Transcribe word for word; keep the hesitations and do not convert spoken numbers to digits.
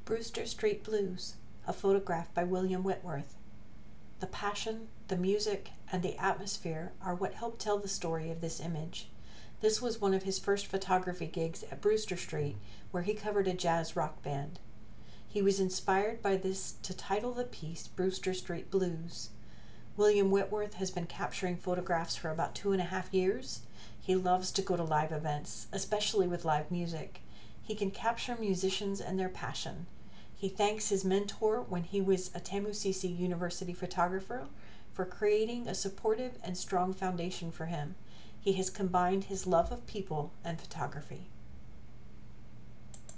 Brewster Street Blues, a photograph by William Whitworth. The passion, the music, and the atmosphere are what helped tell the story of this image. This was one of his first photography gigs at Brewster Street, where he covered a jazz rock band. He was inspired by this to title the piece Brewster Street Blues. William Whitworth has been capturing photographs for about two and a half years. He loves to go to live events, especially with live music. He can capture musicians and their passion. He thanks his mentor when he was a Tamu-Sisi University photographer for creating a supportive and strong foundation for him. He has combined his love of people and photography.